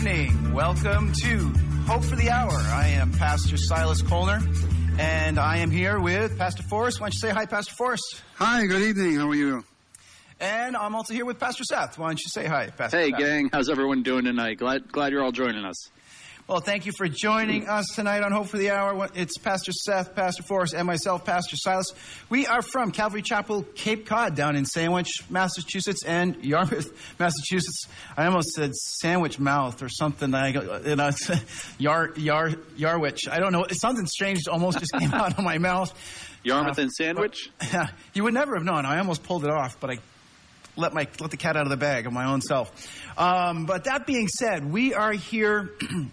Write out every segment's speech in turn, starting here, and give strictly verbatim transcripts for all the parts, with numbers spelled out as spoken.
evening. Welcome to Hope for the Hour. I am Pastor Silas Colner, and I am here with Pastor Forrest. Why don't you say hi, Pastor Forrest? Hi, good evening. How are you? And I'm also here with Pastor Seth. Why don't you say hi, Pastor Hey, Seth? gang. How's everyone doing tonight? Glad glad you're all joining us. Well, thank you for joining us tonight on Hope for the Hour. It's Pastor Seth, Pastor Forrest, and myself, Pastor Silas. We are from Calvary Chapel, Cape Cod, down in Sandwich, Massachusetts, and Yarmouth, Massachusetts. I almost said Sandwich Mouth or something. I go, you know, Yar, Yar, Yarwich. I don't know. Something strange almost just came out of my mouth. Yarmouth uh, and Sandwich? But, you would never have known. I almost pulled it off, but I let my let the cat out of the bag of my own self. Um, but that being said, we are here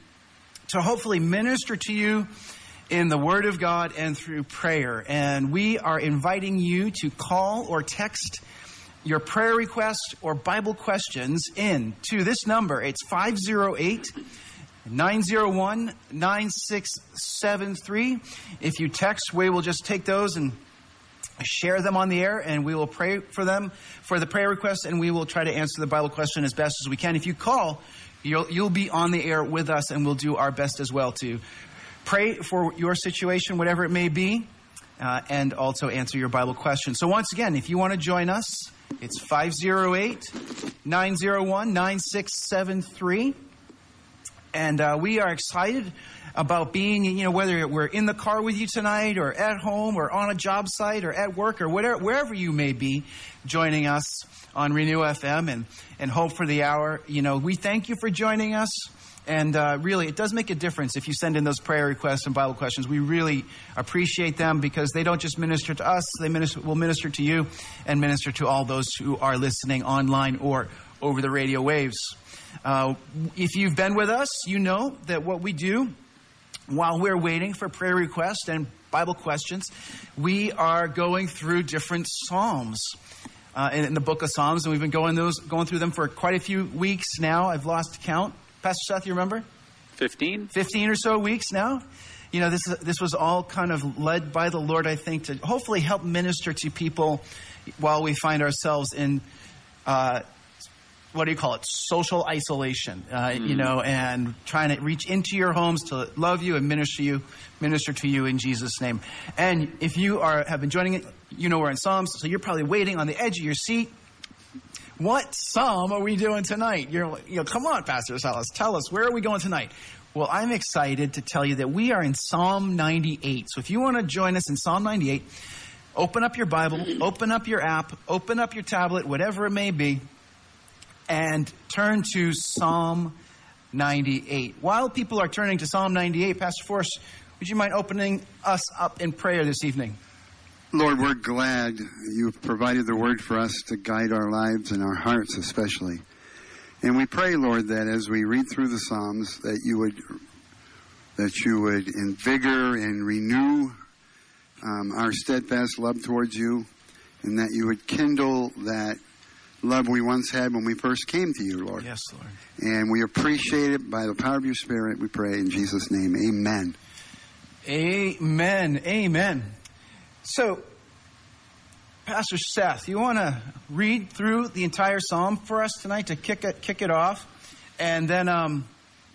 to hopefully minister to you in the Word of God and through prayer. And we are inviting you to call or text your prayer requests or Bible questions in to this number. It's five oh eight, nine oh one, nine six seven three. If you text, we will just take those and share them on the air, and we will pray for them for the prayer requests, and we will try to answer the Bible question as best as we can. If you call, You'll, you'll be on the air with us, and we'll do our best as well to pray for your situation, whatever it may be, uh, and also answer your Bible questions. So once again, if you want to join us, it's five oh eight, nine oh one, nine six seven three. And uh, we are excited about being, you know, whether we're in the car with you tonight or at home or on a job site or at work or whatever, wherever you may be joining us on Renew F M and, and Hope for the Hour. You know, we thank you for joining us. And uh, really, it does make a difference if you send in those prayer requests and Bible questions. We really appreciate them because they don't just minister to us. They minister, will minister to you and minister to all those who are listening online or over the radio waves. Uh, if you've been with us, you know that what we do while we're waiting for prayer requests and Bible questions, we are going through different Psalms uh, in, in the book of Psalms, and we've been going those going through them for quite a few weeks now. I've lost count. Pastor Seth, you remember? Fifteen. Fifteen or so weeks now. You know, this this was all kind of led by the Lord, I think, to hopefully help minister to people while we find ourselves in uh, what do you call it? Social isolation, uh, mm. you know, and trying to reach into your homes to love you and minister you, minister to you in Jesus' name. And if you are have been joining it, you know we're in Psalms, so you're probably waiting on the edge of your seat. What psalm are we doing tonight? You're, you know, come on, Pastor Silas, tell us, where are we going tonight? Well, I'm excited to tell you that we are in Psalm ninety-eight. So if you want to join us in Psalm ninety-eight, open up your Bible, open up your app, open up your tablet, whatever it may be, and turn to Psalm ninety-eight. While people are turning to Psalm ninety-eight, Pastor Forrest, would you mind opening us up in prayer this evening? Lord, we're glad you've provided the word for us to guide our lives and our hearts especially. And we pray, Lord, that as we read through the Psalms, that you would that you would invigor and renew um, our steadfast love towards you, and that you would kindle that love we once had when we first came to you, Lord. Yes, Lord. And we appreciate it by the power of your Spirit, we pray in Jesus' name. Amen. Amen. Amen. So, Pastor Seth, you want to read through the entire psalm for us tonight to kick it kick it off, and then um,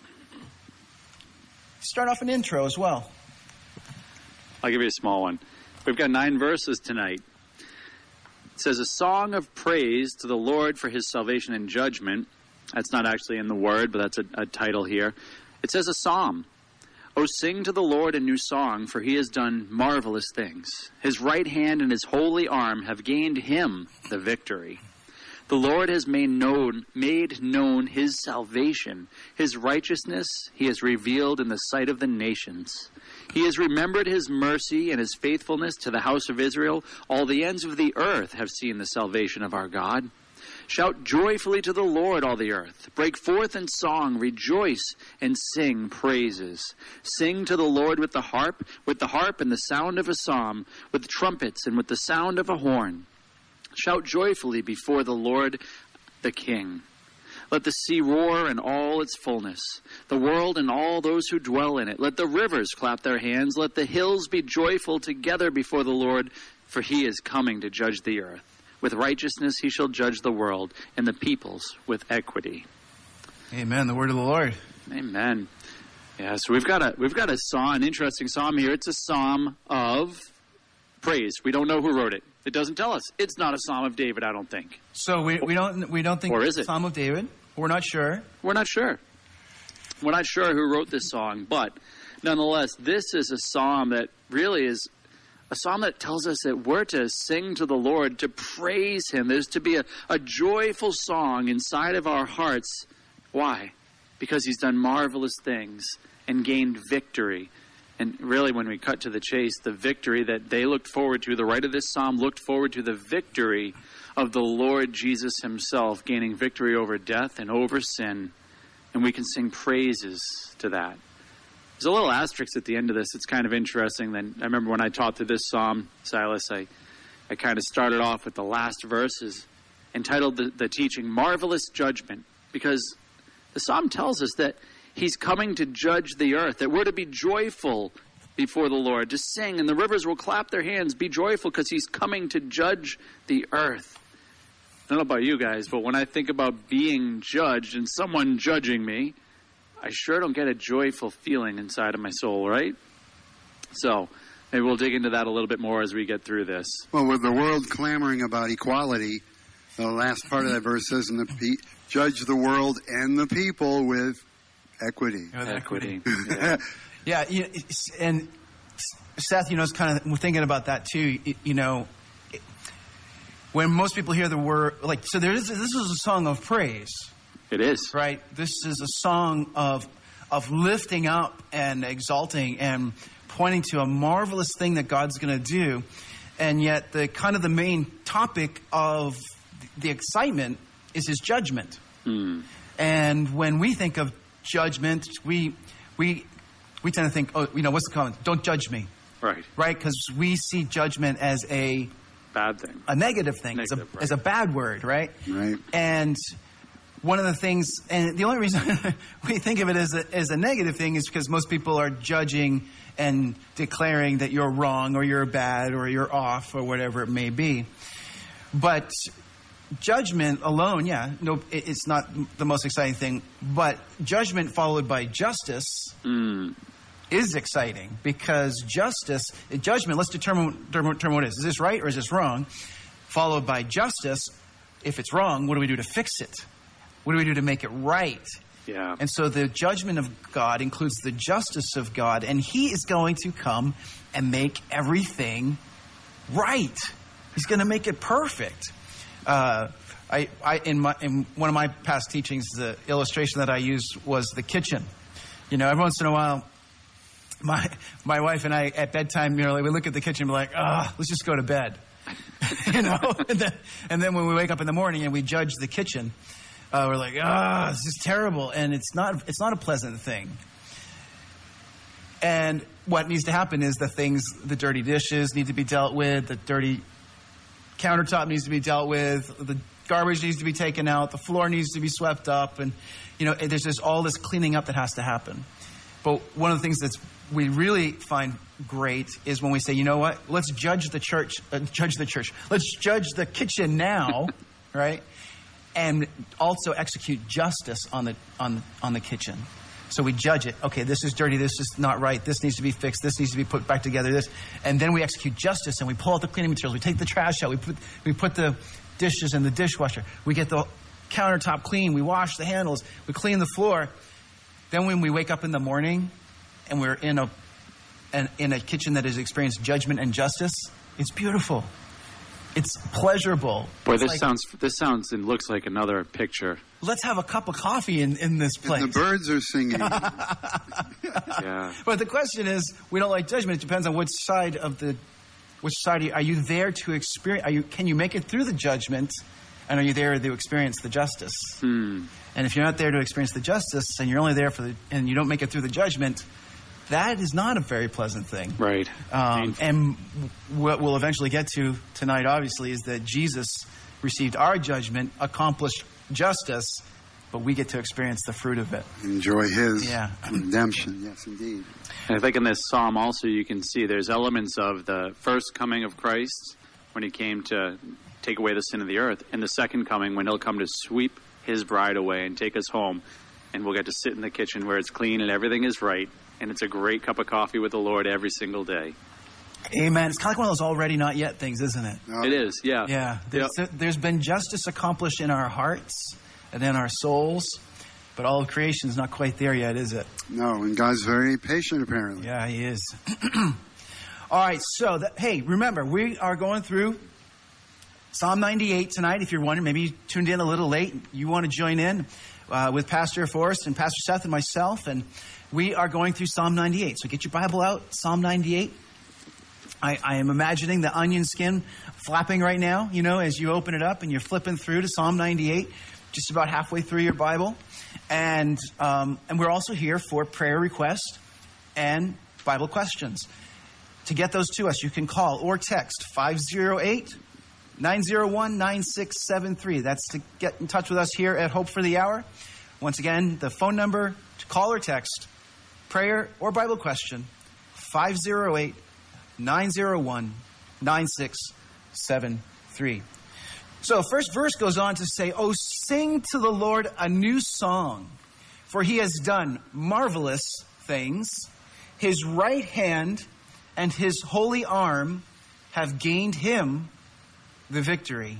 start off an intro as well. I'll give you a small one. We've got nine verses tonight. It says, a song of praise to the Lord for his salvation and judgment. That's not actually in the word, but that's a, a title here. It says a psalm. O sing to the Lord a new song, for he has done marvelous things. His right hand and his holy arm have gained him the victory. The Lord has made known, made known his salvation. His righteousness he has revealed in the sight of the nations. He has remembered his mercy and his faithfulness to the house of Israel. All the ends of the earth have seen the salvation of our God. Shout joyfully to the Lord, all the earth. Break forth in song, rejoice, and sing praises. Sing to the Lord with the harp, with the harp and the sound of a psalm, with trumpets and with the sound of a horn. Shout joyfully before the Lord, the King. Let the sea roar in all its fullness, the world and all those who dwell in it. Let the rivers clap their hands. Let the hills be joyful together before the Lord, for he is coming to judge the earth. With righteousness he shall judge the world, and the peoples with equity. Amen. The word of the Lord. Amen. Yeah, so we've got a we've got a psalm, an interesting psalm here. It's a psalm of praise. We don't know who wrote it. It doesn't tell us. It's not a psalm of David, I don't think. So we, we don't we don't think Or it's is a it? Psalm of David. We're not sure. We're not sure. We're not sure who wrote this song, but nonetheless, this is a psalm that really is a psalm that tells us that we're to sing to the Lord, to praise Him. There's to be a, a joyful song inside of our hearts. Why? Because He's done marvelous things and gained victory. And really, when we cut to the chase, the victory that they looked forward to, the writer of this psalm looked forward to the victory of the Lord Jesus Himself, gaining victory over death and over sin. And we can sing praises to that. There's a little asterisk at the end of this. It's kind of interesting. Then I remember when I taught through this psalm, Silas, I, I kind of started off with the last verses, entitled the, the teaching, Marvelous Judgment, because the psalm tells us that He's coming to judge the earth, that we're to be joyful before the Lord, to sing, and the rivers will clap their hands, be joyful, because He's coming to judge the earth. I don't know about you guys, but when I think about being judged and someone judging me, I sure don't get a joyful feeling inside of my soul, right? So maybe we'll dig into that a little bit more as we get through this. Well, with the world clamoring about equality, the last part of that verse says, "And the pe- judge the world and the people with equity." With Equity. Yeah. Yeah, you, and Seth, you know, is kind of thinking about that too. You know, when most people hear the word, like, so there is, this is a song of praise. It is. Right? This is a song of of lifting up and exalting and pointing to a marvelous thing that God's going to do. And yet the kind of the main topic of the excitement is His judgment. Mm. And when we think of judgment, we we we tend to think, oh, you know, what's the comment? Don't judge me. Right. Right? Because we see judgment as a Bad thing. a negative thing, Negative, as, a, right. as a bad word, right? Right. And one of the things, and the only reason we think of it as a, as a negative thing is because most people are judging and declaring that you're wrong or you're bad or you're off or whatever it may be. But judgment alone, yeah, no, it, it's not the most exciting thing. But judgment followed by justice Mm. is exciting, because justice, judgment, let's determine, determine what it is. Is this right or is this wrong? Followed by justice. If it's wrong, what do we do to fix it? What do we do to make it right? Yeah. And so the judgment of God includes the justice of God, and He is going to come and make everything right. He's going to make it perfect. Uh, I, I in, my, in one of my past teachings, the illustration that I used was the kitchen. You know, every once in a while, my my wife and I at bedtime, you know, we look at the kitchen and we're like, ah, let's just go to bed. you know, and then, and then when we wake up in the morning and we judge the kitchen, uh, we're like, ah, this is terrible, and it's not it's not a pleasant thing. And what needs to happen is the things, the dirty dishes need to be dealt with, the dirty countertop needs to be dealt with, the garbage needs to be taken out, the floor needs to be swept up, and you know, there's just all this cleaning up that has to happen. But one of the things that's we really find great is when we say, you know what, let's judge the church, uh, judge the church, let's judge the kitchen now, right? And also execute justice on the on on the kitchen. So we judge it. Okay, this is dirty. This is not right. This needs to be fixed. This needs to be put back together. This, and then we execute justice, and we pull out the cleaning materials. We take the trash out. We put we put the dishes in the dishwasher. We get the countertop clean. We wash the handles. We clean the floor. Then when we wake up in the morning, and we're in a an, in a kitchen that has experienced judgment and justice, it's beautiful. It's pleasurable. Boy, It's this like, sounds this sounds and looks like another picture. let's have a cup of coffee in, in this place. And the birds are singing. Yeah. But the question is, we don't like judgment. It depends on which side of the, which side are you, are you there to experience? Are you, can you make it through the judgment, and are you there to experience the justice? Hmm. And if you're not there to experience the justice, and you're only there for the, and you don't make it through the judgment, that is not a very pleasant thing. Right. Um, and what we'll eventually get to tonight, obviously, is that Jesus received our judgment, accomplished justice, but we get to experience the fruit of it. Enjoy His Yeah. redemption. Yes, indeed. And I think in this psalm also you can see there's elements of the first coming of Christ when He came to take away the sin of the earth, and the second coming when He'll come to sweep His bride away and take us home. and we'll get to sit in the kitchen where it's clean and everything is right, and it's a great cup of coffee with the Lord every single day. Amen. It's kind of like one of those already not yet things, isn't it? No. It is, yeah. Yeah. There's, Yep. there's been justice accomplished in our hearts and in our souls, but all of creation is not quite there yet, is it? No, and God's very patient, apparently. Yeah, he is. All right, so, that, hey, remember, we are going through Psalm ninety-eight tonight. If you're wondering, maybe you tuned in a little late. You want to join in uh, with Pastor Forrest and Pastor Seth and myself, and we are going through Psalm ninety-eight. So get your Bible out, Psalm ninety-eight. I, I am imagining the onion skin flapping right now, you know, as you open it up and you're flipping through to Psalm ninety-eight, just about halfway through your Bible. And um, and we're also here for prayer requests and Bible questions. To get those to us, you can call or text five oh eight, nine oh one, nine six seven three. That's to get in touch with us here at Hope for the Hour. Once again, the phone number to call or text, prayer or Bible question, five oh eight, nine oh one, nine six seven three. So first verse goes on to say, "Oh, sing to the Lord a new song, for he has done marvelous things. His right hand and his holy arm have gained him the victory."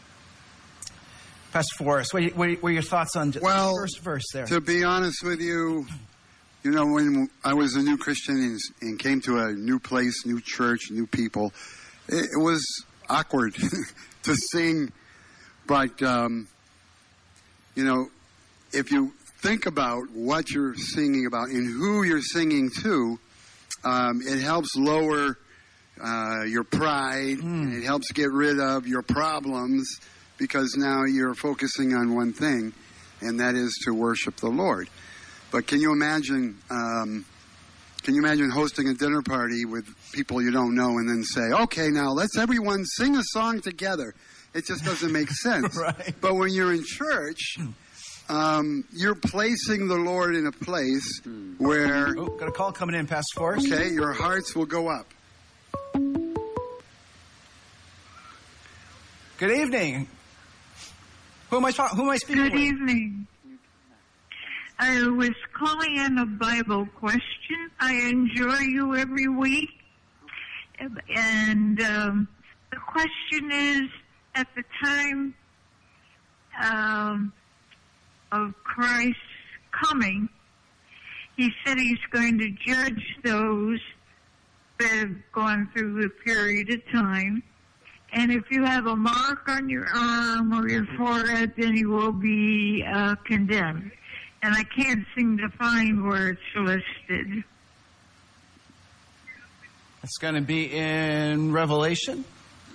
Pastor Forrest, what are, what are your thoughts on Well, the first verse there? To be honest with you, you know, when I was a new Christian and, and came to a new place, new church, new people, it, it was awkward to sing. But, um, you know, if you think about what you're singing about and who you're singing to, um, it helps lower uh, your pride. Mm. It helps get rid of your problems because now you're focusing on one thing, and that is to worship the Lord. But can you imagine, um, can you imagine hosting a dinner party with people you don't know and then say, okay, now let's everyone sing a song together? It just doesn't make sense. Right. But when you're in church, um, you're placing the Lord in a place where, Oh, got a call coming in, Pastor Forrest. okay, your hearts will go up. Good evening. Who am I talking? Who am I speaking Good with? evening. I was calling in a Bible question. I enjoy you every week. And um, the question is, at the time um, of Christ's coming, he said he's going to judge those that have gone through the period of time. And if you have a mark on your arm or your forehead, then you will be uh, condemned. And I can't seem to find where it's listed. It's going to be in Revelation.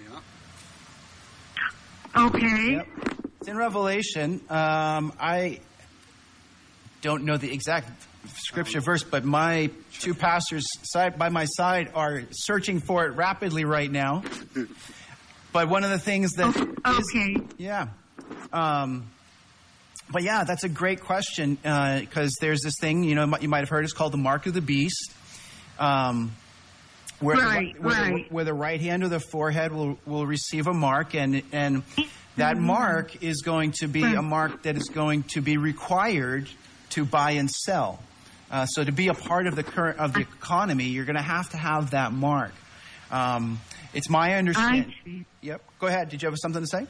Okay. Yep. It's in Revelation. Um, I don't know the exact scripture verse, but my two pastors side by my side are searching for it rapidly right now. But one of the things that Okay. is, yeah. Um, but yeah, that's a great question because uh, there's this thing, you know, you might have heard, it's called the Mark of the Beast. Um, where, Right, the, where, right. The, where the right hand or the forehead will, will receive a mark, and and that mark is going to be a mark that is going to be required to buy and sell. Uh, so to be a part of the current of the economy, you're going to have to have that mark. Um, it's my understanding. I see. Yep. Go ahead. Did you have something to say?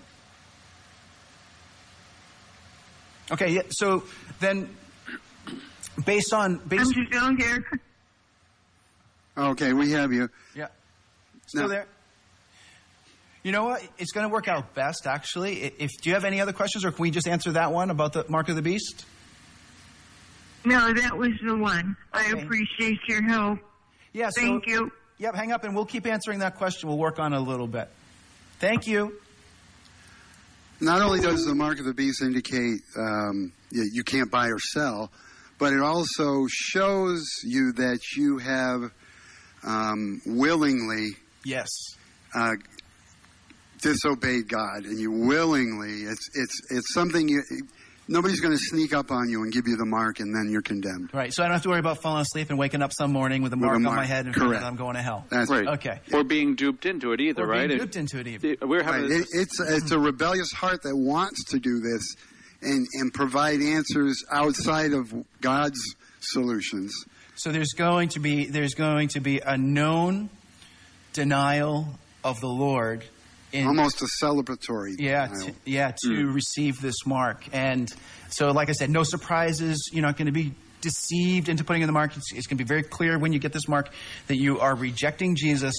Okay. Yeah. So then, based on based. I'm still here. Okay, we have you. Yeah. Still No. there? You know what? It's going to work out best, actually. If do you have any other questions, or can we just answer that one about the Mark of the Beast? No, that was the one. I Okay. appreciate your help. Yeah. So, Thank you. Yep. Hang up, and we'll keep answering that question. We'll work on it a little bit. Thank you. Not only does the mark of the beast indicate um, you, you can't buy or sell, but it also shows you that you have um, willingly Yes. uh, disobeyed God, and you willingly, it's it's it's something you, nobody's going to sneak up on you and give you the mark, and then you're condemned. Right. So I don't have to worry about falling asleep and waking up some morning with a mark, a on mark. my head and Correct. that I'm going to hell. That's Right. Okay. Or being duped into it either, Or right? being If- duped into it even. We're having Right. this, It, it's it's a rebellious heart that wants to do this, and, and provide answers outside of God's solutions. So there's going to be there's going to be a known denial of the Lord. In, Almost a celebratory yeah, denial. to, yeah, to Mm. receive this mark. And so, like I said, no surprises. You're not going to be deceived into putting in the mark. It's, it's going to be very clear when you get this mark that you are rejecting Jesus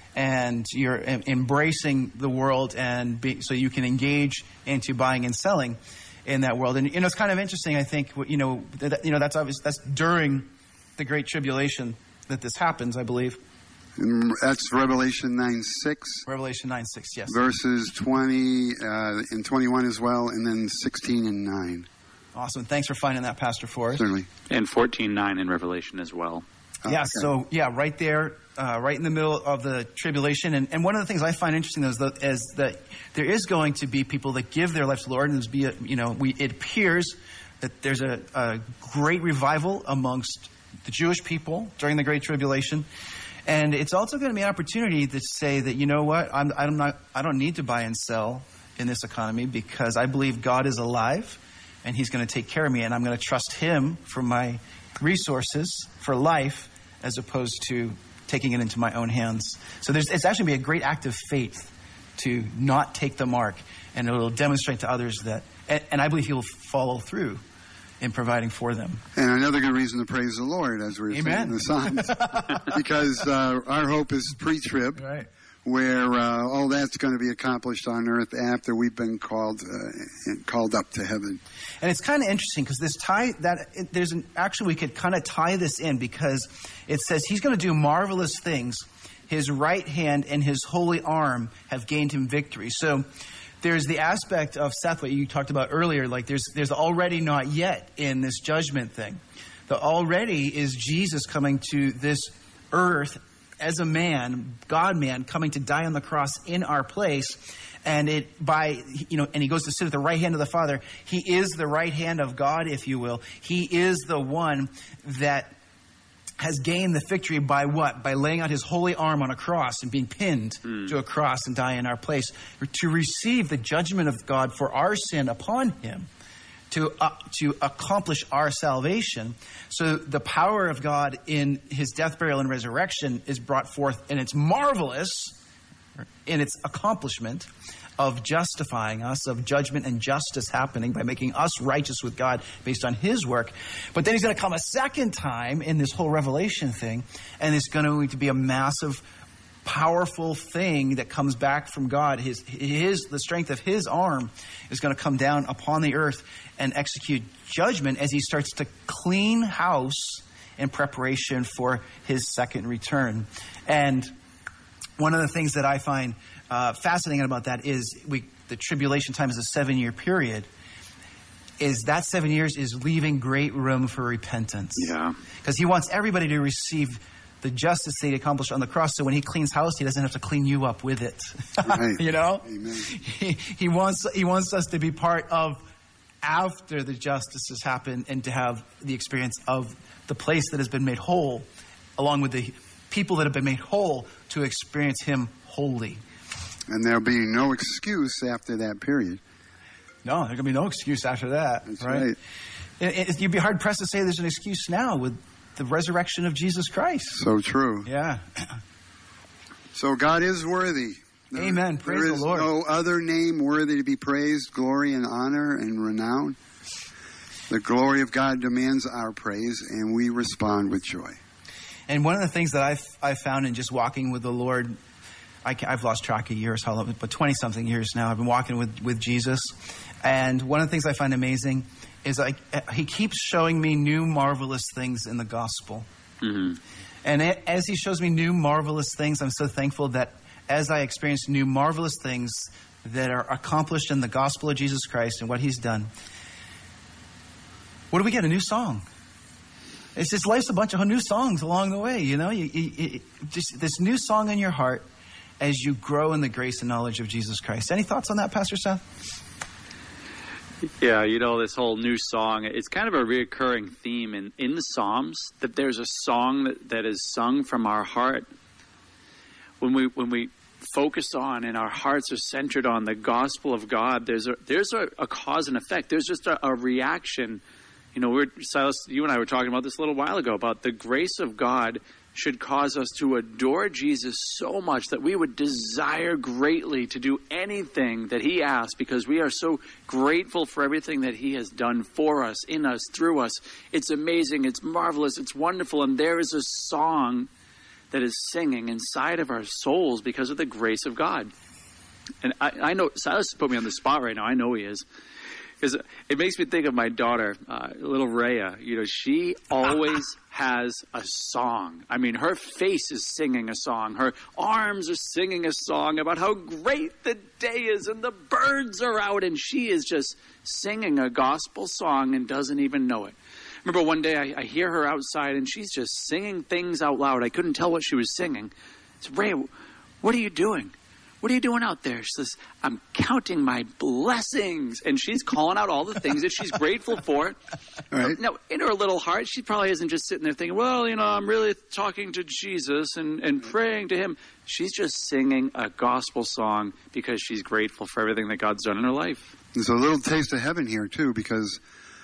and you're em- embracing the world, and be, so you can engage into buying and selling in that world. And you know, it's kind of interesting. I think you know, that, you know, that's obvious. That's during the Great Tribulation that this happens, I believe. And that's Revelation nine six. Revelation nine six, yes. Verses twenty uh, and twenty-one as well, and then sixteen and nine. Awesome. Thanks for finding that, Pastor Forrest. Certainly. And fourteen nine in Revelation as well. Oh, Yeah, okay. so, yeah, right there, uh, right in the middle of the tribulation. And, and one of the things I find interesting, though, is that, is that there is going to be people that give their life to the Lord, and there's be a, you know, we, it appears that there's a, a great revival amongst the Jewish people during the Great Tribulation. And it's also going to be an opportunity to say that, you know what, I'm, I'm not, I don't need to buy and sell in this economy because I believe God is alive and He's going to take care of me, and I'm going to trust Him for my resources for life as opposed to taking it into my own hands. So there's, it's actually going to be a great act of faith to not take the mark, and it will demonstrate to others that, and, and I believe He will follow through in providing for them. And another good reason to praise the Lord, as we were saying Amen. in the Psalms, because uh, our hope is pre-trib, Right. where uh, all that's going to be accomplished on earth after we've been called uh, called up to heaven. And it's kind of interesting because this tie that it, there's an actually we could kind of tie this in because it says He's going to do marvelous things. His right hand and His holy arm have gained Him victory. So there's the aspect of Seth, what you talked about earlier, like there's there's already not yet in this judgment thing. The already is Jesus coming to this earth as a man, God-man, coming to die on the cross in our place. And it by, you know, and He goes to sit at the right hand of the Father. He is the right hand of God, if you will. He is the one that has gained the victory by what? By laying out His holy arm on a cross and being pinned mm. to a cross and dying in our place. To receive the judgment of God for our sin upon Him. To, uh, to accomplish our salvation. So the power of God in His death, burial, and resurrection is brought forth, and it's marvelous in its accomplishment of justifying us, of judgment and justice happening by making us righteous with God based on His work. But then He's going to come a second time in this whole Revelation thing, and it's going to be a massive, powerful thing that comes back from God. His, his, the strength of His arm is going to come down upon the earth and execute judgment as He starts to clean house in preparation for His second return. And one of the things that I find uh, fascinating about that is we, the tribulation time is a seven-year period. Is that seven years is leaving great room for repentance. Yeah. Because He wants everybody to receive the justice that He accomplished on the cross. So when He cleans house, He doesn't have to clean you up with it. Right. You know? Amen. He, he wants he wants us to be part of after the justice has happened and to have the experience of the place that has been made whole, along with the people that have been made whole, to experience Him wholly. And there'll be no excuse after that period. No, there can be no excuse after that. That's right. right. It, it, you'd be hard pressed to say there's an excuse now with the resurrection of Jesus Christ. So true. Yeah. So God is worthy. There, Amen. Praise there the is Lord. no other name worthy to be praised, glory and honor and renown. The glory of God demands our praise, and we respond with joy. And one of the things that I've, I've found in just walking with the Lord, I, I've lost track of years, how long, but twenty-something years now, I've been walking with, with Jesus. And one of the things I find amazing is I, He keeps showing me new marvelous things in the gospel. Mm-hmm. And it, as He shows me new marvelous things, I'm so thankful that as I experience new marvelous things that are accomplished in the gospel of Jesus Christ and what He's done, what do we get? A new song. It's just life's a bunch of new songs along the way, you know. You, you, you, just this new song in your heart as you grow in the grace and knowledge of Jesus Christ. Any thoughts on that, Pastor Seth? Yeah, you know, this whole new song, it's kind of a reoccurring theme in, in the Psalms, that there's a song that, that is sung from our heart. When we when we focused on and our hearts are centered on the gospel of God, there's a, there's a, a cause and effect. There's just a, a reaction. You know, we're, Silas, you and I were talking about this a little while ago, about the grace of God should cause us to adore Jesus so much that we would desire greatly to do anything that he asks, because we are so grateful for everything that he has done for us, in us, through us. It's amazing, it's marvelous, it's wonderful, and there is a song that is singing inside of our souls because of the grace of God. And I, I know, Silas has put me on the spot right now. I know he is. Because it makes me think of my daughter, uh, little Rhea. You know, she always has a song. I mean, her face is singing a song. Her arms are singing a song about how great the day is and the birds are out. And she is just singing a gospel song and doesn't even know it. I remember one day I, I hear her outside and she's just singing things out loud. I couldn't tell what she was singing. I said, Rhea, what are you doing? What are you doing out there? She says, I'm counting my blessings. And she's calling out all the things that she's grateful for. Right. Now, in her little heart, she probably isn't just sitting there thinking, well, you know, I'm really talking to Jesus and, and praying to him. She's just singing a gospel song because she's grateful for everything that God's done in her life. There's a little taste of heaven here, too, because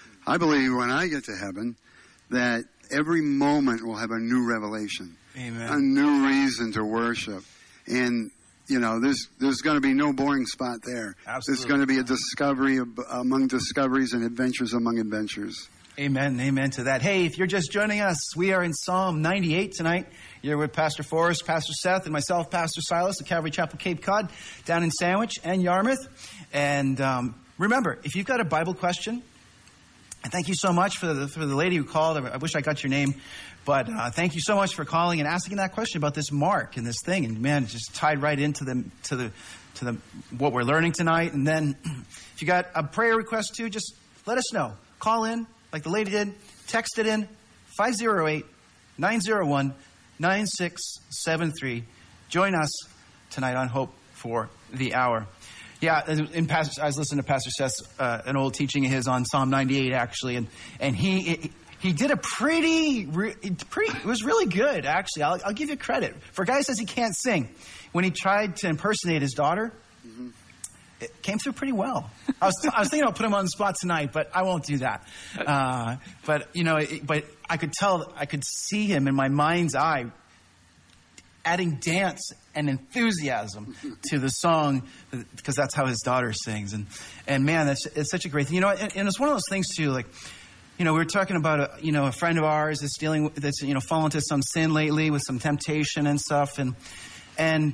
I believe when I get to heaven that every moment will have a new revelation. Amen. A new reason to worship. And you know, there's there's going to be no boring spot there. Absolutely. There's going to be a discovery of, among discoveries and adventures among adventures. Amen. Amen to that. Hey, if you're just joining us, we are in Psalm ninety-eight tonight. You're with Pastor Forrest, Pastor Seth, and myself, Pastor Silas, at Calvary Chapel Cape Cod, down in Sandwich and Yarmouth. And um, remember, if you've got a Bible question, and thank you so much for the for the lady who called. I wish I got your name. But uh, thank you so much for calling and asking that question about this mark and this thing. And man, it just tied right into the to the to the what we're learning tonight. And then if you got a prayer request too, just let us know. Call in like the lady did. Text it in five oh eight, nine oh one, nine six seven three. Join us tonight on Hope for the Hour. Yeah, in Pastor, I was listening to Pastor Seth's uh, an old teaching of his on Psalm ninety-eight actually, and and he. he He did a pretty, pretty, it was really good, actually. I'll, I'll give you credit. For a guy who says he can't sing, when he tried to impersonate his daughter, mm-hmm. it came through pretty well. I was, I was thinking I'll put him on the spot tonight, but I won't do that. Uh, but, you know, it, but I could tell, I could see him in my mind's eye adding dance and enthusiasm to the song, because that's how his daughter sings. And, and man, that's it's such a great thing. You know, and, and it's one of those things, too, like, you know, we were talking about a, you know, a friend of ours that's dealing with, that's, you know, fallen into some sin lately with some temptation and stuff. And, and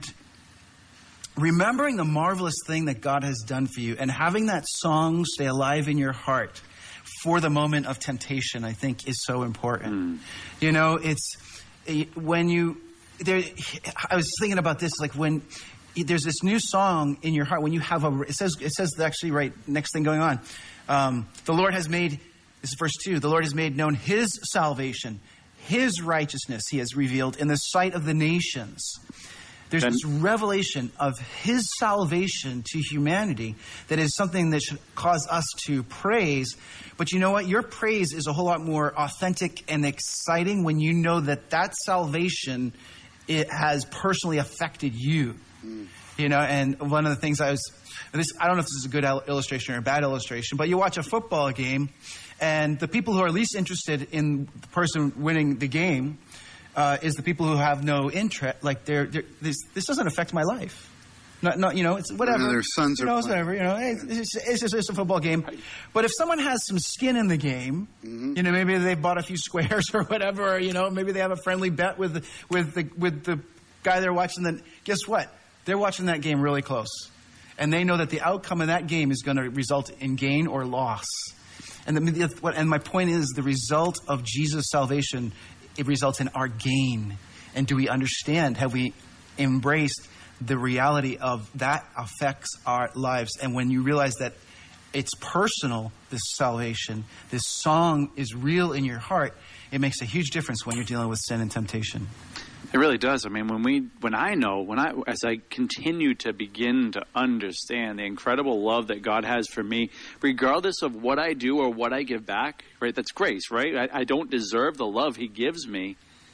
remembering the marvelous thing that God has done for you and having that song stay alive in your heart for the moment of temptation, I think is so important. Mm. You know, it's when you, there, I was thinking about this, like when there's this new song in your heart, when you have a, it says, it says actually right next thing going on. Um, the Lord has made, this is verse two. The Lord has made known his salvation, his righteousness he has revealed in the sight of the nations. There's this revelation of his salvation to humanity that is something that should cause us to praise. But you know what? Your praise is a whole lot more authentic and exciting when you know that that salvation, it has personally affected you. Mm. You know, and one of the things I was, this, I don't know if this is a good illustration or a bad illustration, but you watch a football game, and the people who are least interested in the person winning the game uh, is the people who have no interest. Like, they're, they're, this, this doesn't affect my life. Not, not, you know, it's whatever. Their sons you are know, playing. whatever. You know, it's, it's, it's just it's a football game. But if someone has some skin in the game, mm-hmm. you know, maybe they bought a few squares or whatever. Or, you know, maybe they have a friendly bet with with the with the guy they're watching. Then guess what? They're watching that game really close, and they know that the outcome of that game is going to result in gain or loss. And the, and my point is, the result of Jesus' salvation, it results in our gain. And do we understand? Have we embraced the reality of that affects our lives? And when you realize that it's personal, this salvation, this song is real in your heart, it makes a huge difference when you're dealing with sin and temptation. It really does. I mean, when we, when I know, when I, as I continue to begin to understand the incredible love that God has for me, regardless of what I do or what I give back, right? That's grace, right? I, I don't deserve the love he gives me.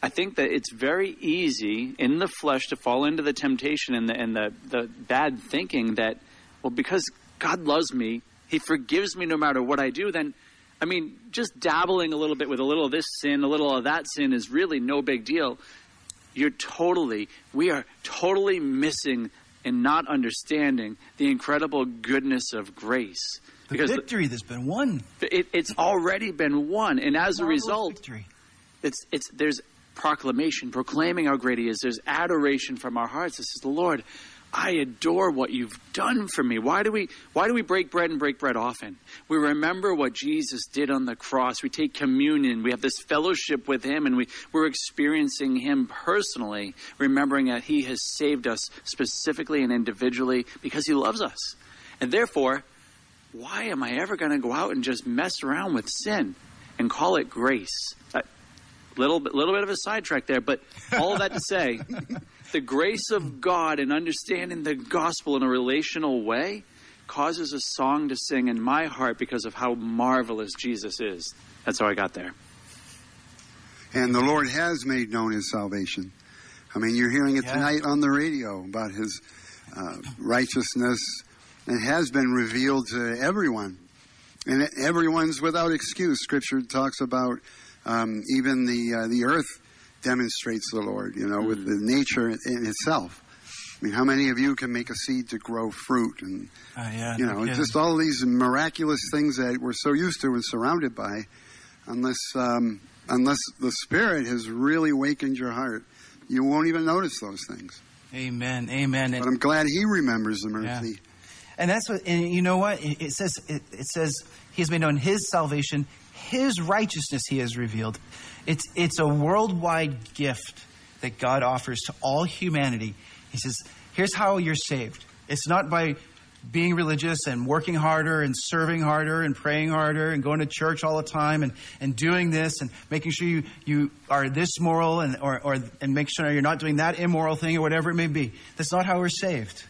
I think that it's very easy in the flesh to fall into the temptation and the and the, the bad thinking that, well, because God loves me, he forgives me no matter what I do, then, I mean, just dabbling a little bit with a little of this sin, a little of that sin is really no big deal. You're totally, we are totally missing and not understanding the incredible goodness of grace. The because victory that's been won. It, it's already been won. And as a result, victory. it's it's there's proclamation, proclaiming how great he is. There's adoration from our hearts. This is the Lord. I adore what you've done for me. Why do we why do we break bread and break bread often? We remember what Jesus did on the cross. We take communion. We have this fellowship with him, and we, we're experiencing him personally, remembering that he has saved us specifically and individually because he loves us. And therefore, why am I ever going to go out and just mess around with sin and call it grace? A little bit, little bit of a sidetrack there, but all of that to say, the grace of God and understanding the gospel in a relational way causes a song to sing in my heart because of how marvelous Jesus is. That's how I got there. And the Lord has made known his salvation. I mean, you're hearing it yeah. tonight on the radio about his uh, righteousness. It has been revealed to everyone. And everyone's without excuse. Scripture talks about um, even the uh, the earth demonstrates the Lord, you know, mm-hmm. with the nature in itself. I mean, how many of you can make a seed to grow fruit? And, uh, yeah, you know, no just all these miraculous things that we're so used to and surrounded by, unless um, unless the Spirit has really awakened your heart, you won't even notice those things. Amen, amen. But I'm glad he remembers the mercy. Yeah. And that's what, and you know what? It, it says, it, it says, he has made known his salvation, his righteousness he has revealed. It's, it's a worldwide gift that God offers to all humanity. He says, here's how you're saved. It's not by being religious and working harder and serving harder and praying harder and going to church all the time and, and doing this and making sure you, you are this moral and, or, or, and make sure you're not doing that immoral thing or whatever it may be. That's not how we're saved.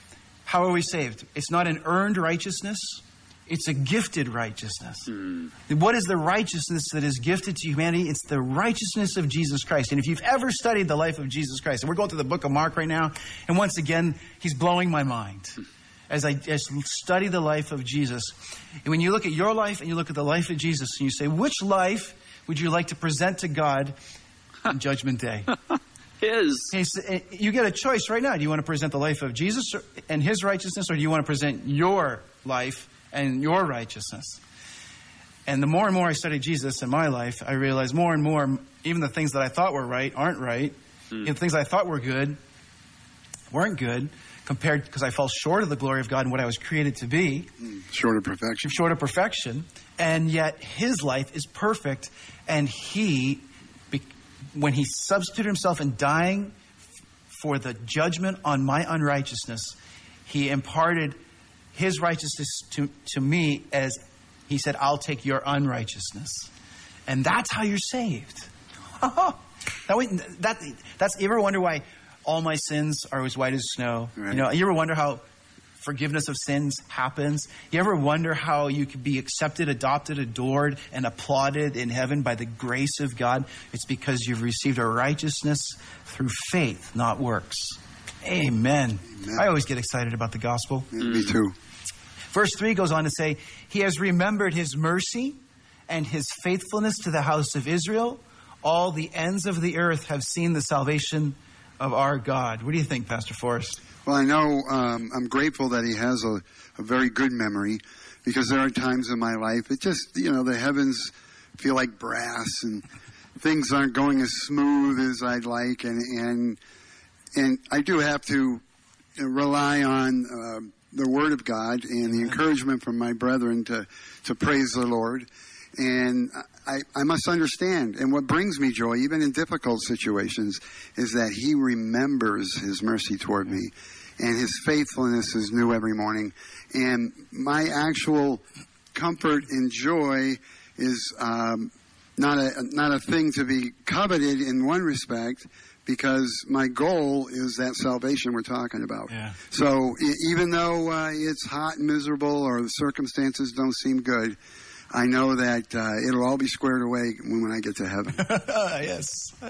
How are we saved? It's not an earned righteousness. It's a gifted righteousness. Mm. What is the righteousness that is gifted to humanity? It's the righteousness of Jesus Christ. And if you've ever studied the life of Jesus Christ, and we're going through the book of Mark right now, and once again, he's blowing my mind as I as study the life of Jesus. And when you look at your life and you look at the life of Jesus, and you say, which life would you like to present to God on Judgment Day? His. You get a choice right now. Do you want to present the life of Jesus and his righteousness, or do you want to present your life and your righteousness? And the more and more I study Jesus in my life, I realize more and more, even the things that I thought were right aren't right. Mm. Even things I thought were good weren't good, compared, because I fell short of the glory of God and what I was created to be. Mm. Short of perfection. Short of perfection. And yet his life is perfect, and he, when he substituted himself in dying for the judgment on my unrighteousness, he imparted his righteousness to, to me as he said, I'll take your unrighteousness. And that's how you're saved. that, that, that's, you ever wonder why all my sins are as white as snow? Right. You know, you ever wonder how forgiveness of sins happens? You ever wonder how you could be accepted, adopted, adored, and applauded in heaven by the grace of God? It's because you've received a righteousness through faith, not works. Amen. Amen. I always get excited about the gospel. Mm. Me too. Verse three goes on to say, he has remembered his mercy and his faithfulness to the house of Israel. All the ends of the earth have seen the salvation of our God. What do you think, Pastor Forrest? Well, I know um, I'm grateful that he has a, a very good memory, because there are times in my life it just, you know, the heavens feel like brass and things aren't going as smooth as I'd like, and and and I do have to rely on uh, the Word of God and the encouragement from my brethren to to praise the Lord. And I, I must understand, and what brings me joy, even in difficult situations, is that he remembers his mercy toward me, and his faithfulness is new every morning. And my actual comfort and joy is um, not a not a thing to be coveted in one respect, because my goal is that salvation we're talking about. Yeah. So e- even though uh, it's hot and miserable, or the circumstances don't seem good, I know that uh, it'll all be squared away when I get to heaven. Yes.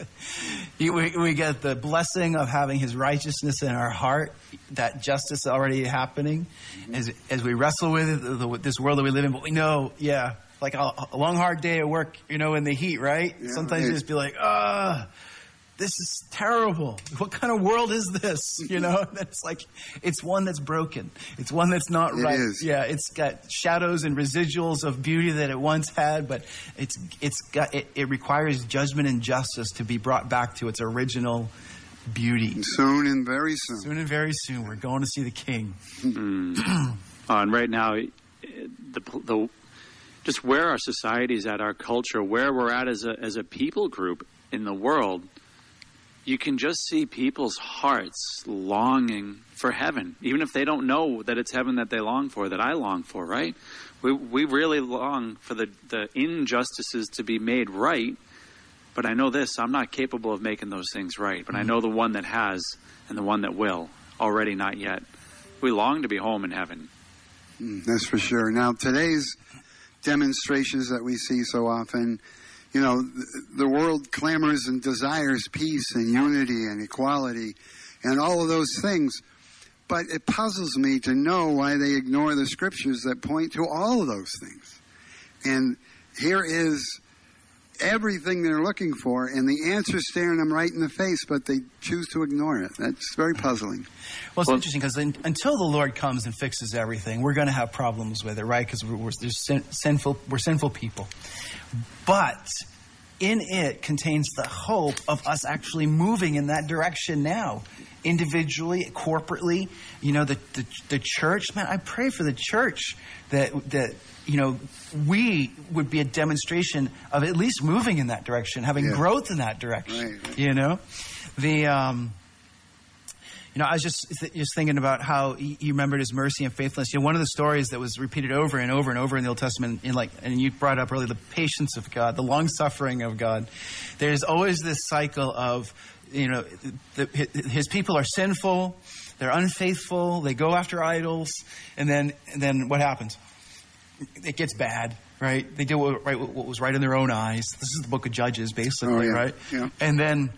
We, we get the blessing of having his righteousness in our heart, that justice already happening mm-hmm. as as we wrestle with it, the, this world that we live in. But we know, yeah, like a, a long, hard day at work, you know, in the heat, right? Yeah, Sometimes right. you just be like, ah. Oh, this is terrible. What kind of world is this? You know, it's like, it's one that's broken. It's one that's not it right. Is. Yeah, it's got shadows and residuals of beauty that it once had, but it's it's got it, it requires judgment and justice to be brought back to its original beauty. And soon and very soon. Soon and very soon, we're going to see the King. Mm. uh, and right now, the the just where our society is at, our culture, where we're at as a as a people group in the world. You can just see people's hearts longing for heaven, even if they don't know that it's heaven that they long for, that I long for, right? We we really long for the, the injustices to be made right, but I know this, I'm not capable of making those things right, but I know the one that has and the one that will, already not yet. We long to be home in heaven. Mm, that's for sure. Now, today's demonstrations that we see so often, you know, the world clamors and desires peace and unity and equality and all of those things. But it puzzles me to know why they ignore the scriptures that point to all of those things. And here is everything they're looking for, and the answer's staring them right in the face, but they choose to ignore it. That's very puzzling. Well, it's well, interesting because until the Lord comes and fixes everything, we're going to have problems with it, right? Because we're, we're, sin, sinful, we're sinful people. But in it contains the hope of us actually moving in that direction now, individually, corporately. You know, the the, the church, man, I pray for the church that that you know we would be a demonstration of at least moving in that direction, having yeah. growth in that direction. Right, right. You know, the. Um, You know, I was just just thinking about how he, he remembered his mercy and faithfulness. You know, one of the stories that was repeated over and over and over in the Old Testament, in like, and you brought up earlier, the patience of God, the long suffering of God. There's always this cycle of, you know, the, his people are sinful, they're unfaithful, they go after idols, and then and then what happens? It gets bad, right? They do what, right, what was right in their own eyes. This is the book of Judges, basically, oh, yeah. right? Yeah. And then